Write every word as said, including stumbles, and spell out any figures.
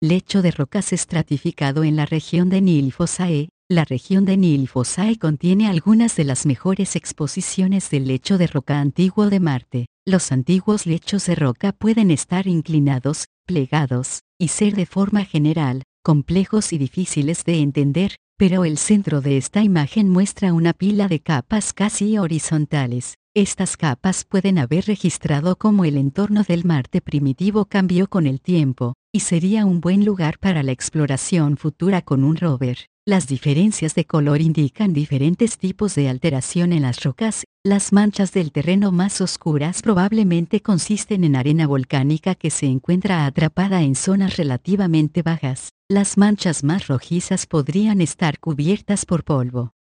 Lecho de rocas estratificado en la región de Nilfosae. La región de Nilfosae contiene algunas de las mejores exposiciones del lecho de roca antiguo de Marte. Los antiguos lechos de roca pueden estar inclinados, plegados, y ser de forma general, complejos y difíciles de entender, pero el centro de esta imagen muestra una pila de capas casi horizontales. Estas capas pueden haber registrado cómo el entorno del Marte primitivo cambió con el tiempo, y sería un buen lugar para la exploración futura con un rover. Las diferencias de color indican diferentes tipos de alteración en las rocas. Las manchas del terreno más oscuras probablemente consisten en arena volcánica que se encuentra atrapada en zonas relativamente bajas. Las manchas más rojizas podrían estar cubiertas por polvo.